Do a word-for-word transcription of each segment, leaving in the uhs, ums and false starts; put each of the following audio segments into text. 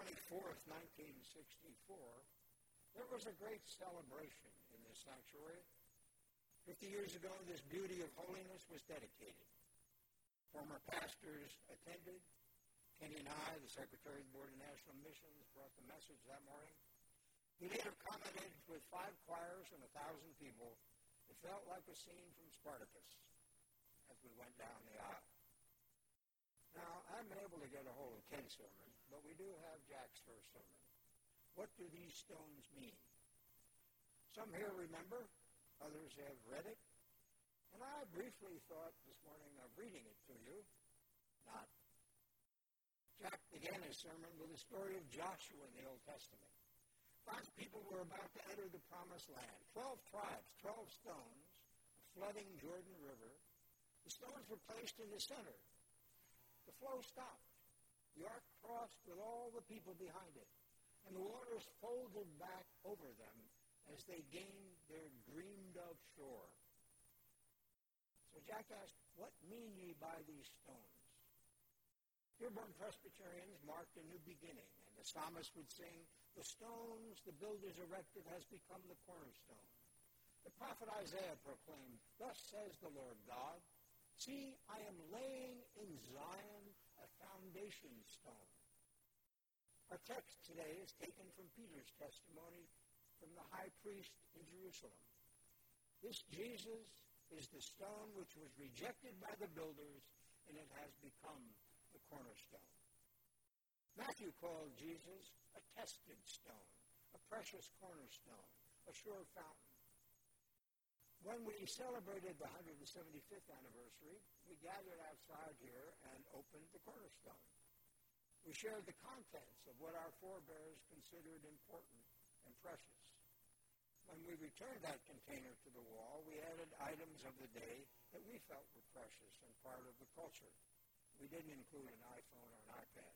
twenty-fourth, nineteen sixty-four, there was a great celebration in this sanctuary. Fifty years ago, this beauty of holiness was dedicated. Former pastors attended. Kenny and I, the Secretary of the Board of National Missions, brought the message that morning. We later commented with five choirs and a thousand people. It felt like a scene from Spartacus as we went down the aisle. Now, I haven't been able to get a hold of Ken's sermon, but we do have Jack's first sermon. What do these stones mean? Some here remember, others have read it, and I briefly thought this morning of reading it to you. Not. Jack began his sermon with the story of Joshua in the Old Testament. God's people were about to enter the Promised Land. Twelve tribes, twelve stones, a flooding Jordan River. The stones were placed in the center. The flow stopped. The ark crossed with all the people behind it, and the waters folded back over them as they gained their dreamed-of shore. So Jack asked, what mean ye by these stones? Dearborn Presbyterians marked a new beginning, and the psalmist would sing, the stones the builders erected has become the cornerstone. The prophet Isaiah proclaimed, thus says the Lord God, see, I am laying in Zion a foundation stone. Our text today is taken from Peter's testimony from the high priest in Jerusalem. This Jesus is the stone which was rejected by the builders, and it has become the cornerstone. Matthew called Jesus a tested stone, a precious cornerstone, a sure fountain. When we celebrated the one hundred seventy-fifth anniversary, we gathered outside here and opened the cornerstone. We shared the contents of what our forebears considered important and precious. When we returned that container to the wall, we added items of the day that we felt were precious and part of the culture. We didn't include an iPhone or an iPad.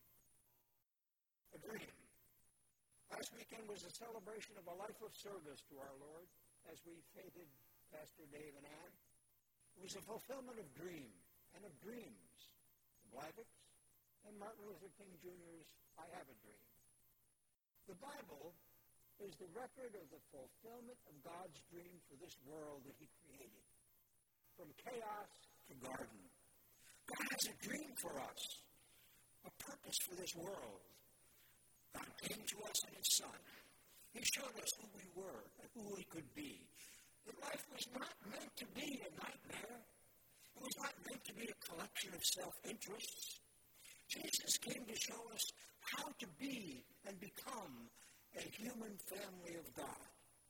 A dream. Last weekend was a celebration of a life of service to our Lord as we fated Pastor Dave and Ann. It was a fulfillment of dream and of dreams. The Blagocks and Martin Luther King Junior's I Have a Dream. The Bible is the record of the fulfillment of God's dream for this world that he created. From chaos to garden. God has a dream for us, a purpose for this world. God came to us in his Son. He showed us who we were and who we could be. That life was not meant to be a nightmare. It was not meant to be a collection of self-interests. Jesus came to show us how to be and become a human family of God.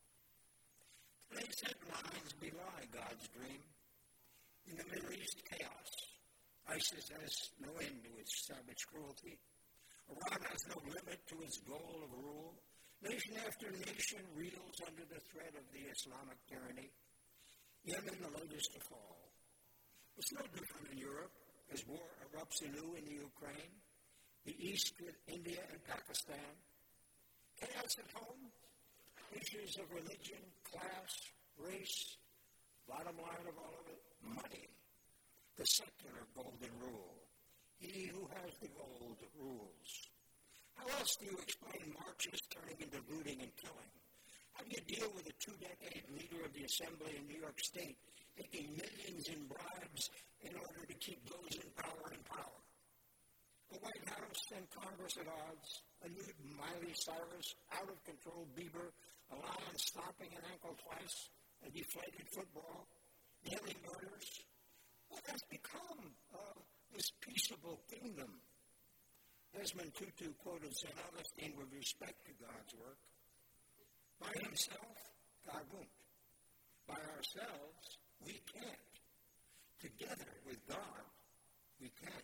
Today's headlines belie God's dream. In the Middle East, chaos. ISIS has no end to its savage cruelty. Iran has no limit to its goal of rule. Nation after nation reels under the threat of the Islamic tyranny. Yemen, the latest to fall. It's no different in Europe as war erupts anew in the Ukraine, the East with India and Pakistan. Chaos at home, issues of religion, class, race, bottom line of all of it, money, the secular golden rule. He who has the gold rules. How else do you explain marches turning into looting and killing? How do you deal with a two-decade leader of the Assembly in New York State taking millions in bribes in order to keep those in power in power? The White House and Congress at odds, a nude Miley Cyrus, out-of-control Bieber, a lion stomping an ankle twice, a deflated football, daily murders. What has become of this peaceable kingdom? Desmond Tutu quoted Saint Augustine with respect to God's work. By himself, God won't. By ourselves, we can't. Together with God, we can.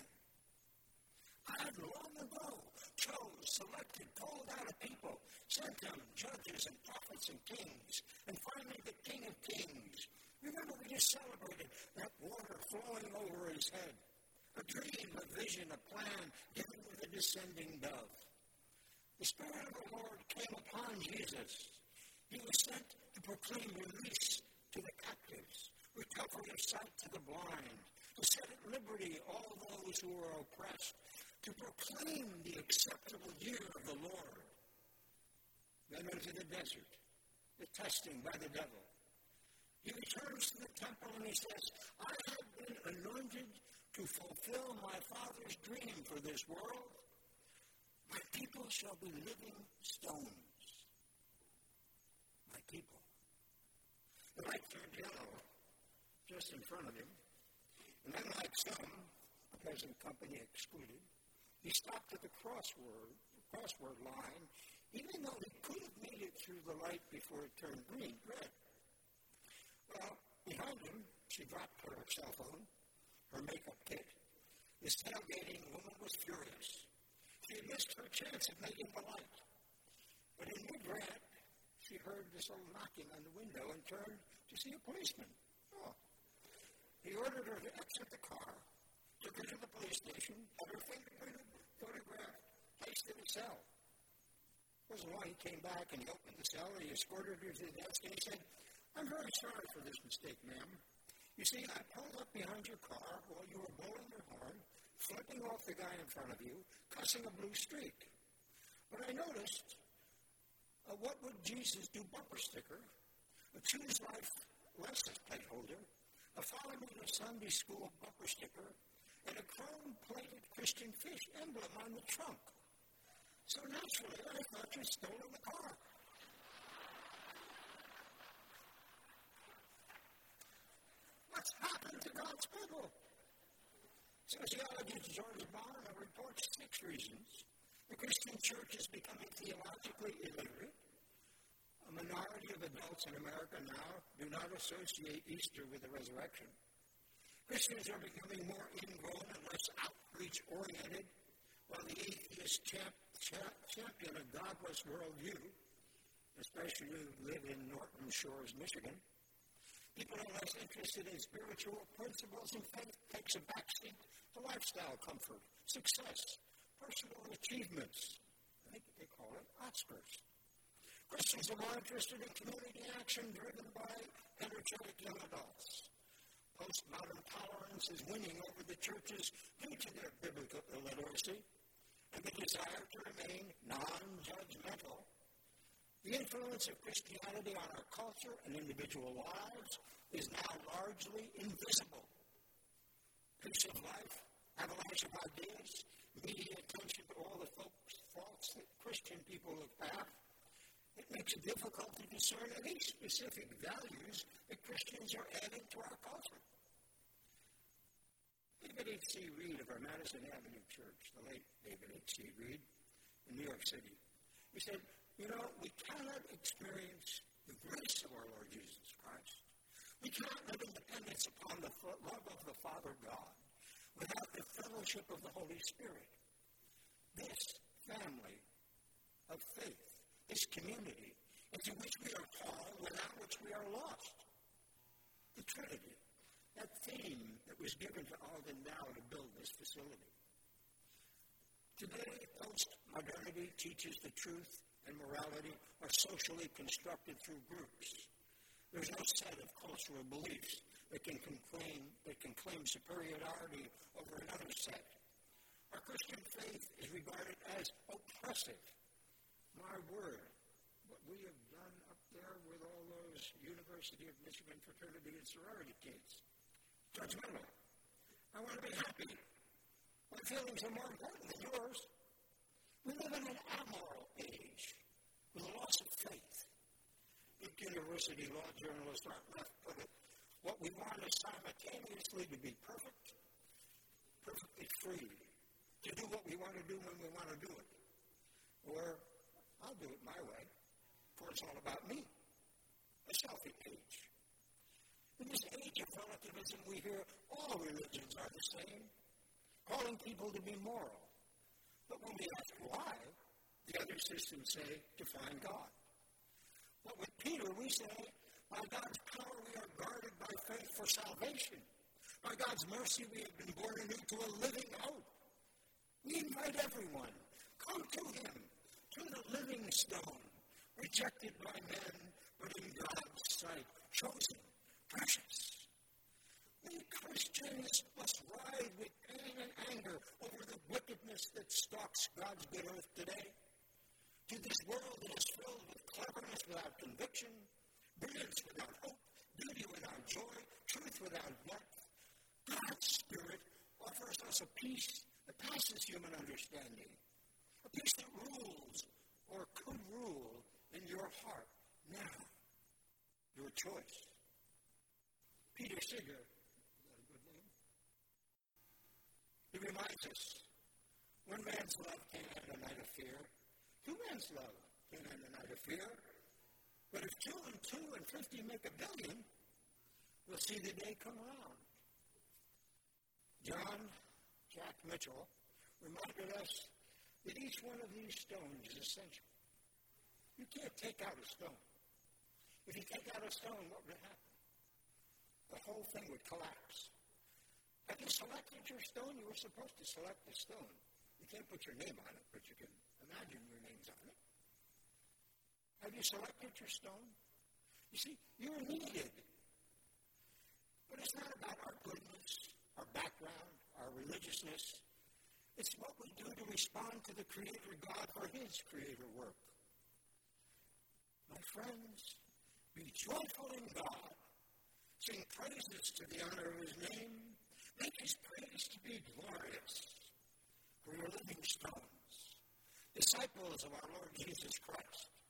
God long ago chose, selected, called out a people, sent them judges and prophets and kings, and finally the King of Kings. Remember, we just celebrated that water flowing over his head. A dream, a vision, a plan given with a descending dove. The Spirit of the Lord came upon Jesus. He was sent to proclaim release to the captives, recovery of sight to the blind, to set at liberty all those who are oppressed, to proclaim the acceptable year of the Lord. Then into the desert, the testing by the devil. He returns to the temple and he says, I have been anointed to fulfill my Father's dream for this world. My people shall be living stones. My people. The light turned yellow just in front of him. And unlike some, present company excluded, he stopped at the crossword, crossword line, even though he could have made it through the light before it turned green, red. Well, behind him, she dropped her cell phone, her makeup kit. This tailgating woman was furious. She had missed her chance of making the light. But in mid-rant, she heard this old knocking on the window and turned to see a policeman. Oh. He ordered her to exit the car, took her to the police station, had her fingerprinted, photographed, placed in a cell. It wasn't long he came back and he opened the cell and he escorted her to the desk and he said, I'm very sorry for this mistake, ma'am. You see, I pulled up behind your car while you were blowing your horn, flipping off the guy in front of you, cussing a blue streak. But I noticed a What Would Jesus Do bumper sticker, a Choose Life license plate holder, a Follow Me to Sunday School bumper sticker, and a chrome-plated Christian fish emblem on the trunk. So naturally, I thought you'd stolen the car. What's happened to God's people? Sociologist George Barna reports six reasons. The Christian church is becoming theologically illiterate. A minority of adults in America now do not associate Easter with the resurrection. Christians are becoming more ingrown and less outreach-oriented, while the atheist champ, champ, champion a godless worldview, especially who live in Norton Shores, Michigan. People are less interested in spiritual principles and faith takes a backseat to lifestyle comfort, success, personal achievements. I think they call it Oscars. Christians are more interested in community action driven by energetic young adults. Postmodern tolerance is winning over the churches due to their biblical illiteracy and the desire to remain non-judgmental. The influence of Christianity on our culture and individual lives is now largely invisible. Pace of life, avalanche of ideas, media attention to all the folks, faults that Christian people have, it makes it difficult to discern any specific values that Christians are adding to our culture. David H C. Reed of our Madison Avenue Church, the late David H C. Reed in New York City, he said, you know, we cannot experience the grace of our Lord Jesus Christ. We cannot live in dependence upon the love of the Father God without the fellowship of the Holy Spirit. This family of faith, this community, into which we are called, without which we are lost. The Trinity, that theme that was given to Alden Dow to build this facility. Today, post-modernity teaches the truth and morality are socially constructed through groups. There's no set of cultural beliefs that can claim, that can claim superiority over another set. Our Christian faith is regarded as oppressive. My word, what we have done up there with all those University of Michigan fraternity and sorority kids. Judgmental. I want to be happy. My feelings are more important than yours. We live in an amoral age with a loss of faith. Duke University law journalist Art Left put it, what we want is simultaneously to be perfect, perfectly free, to do what we want to do when we want to do it. Or, I'll do it my way, for it's all about me. A selfie age. In this age of relativism, we hear all religions are the same, calling people to be moral. But when we ask why, the other systems say to find God. But with Peter, we say, by God's power we are guarded by faith for salvation. By God's mercy we have been born anew to a living hope. We invite everyone, come to him, to the living stone, rejected by men, but in God's sight, chosen, precious. We Christians must ride with pain and anger over the wickedness that stalks God's good earth today. To this world that is filled with cleverness without conviction, brilliance without hope, beauty without joy, truth without depth, God's Spirit offers us a peace that passes human understanding, a peace that rules or could rule in your heart now. Your choice. Peter Seeger, is that a good name? He reminds us, one man's love can't end a night of fear. Two men's love can't end a night of fear. But if two and two and fifty make a billion, we'll see the day come around. John Jack Mitchell reminded us that each one of these stones is essential. You can't take out a stone. If you take out a stone, what would happen? The whole thing would collapse. Have you selected your stone? You were supposed to select the stone. You can't put your name on it, but you can imagine your name's on it. Have you selected your stone? You see, you're needed. But it's not about our goodness, our background, our religiousness. It's what we do to respond to the Creator God for His Creator work. My friends, be joyful in God. Sing praises to the honor of His name. Make His praise to be glorious. For your living stones, disciples of our Lord Jesus Christ.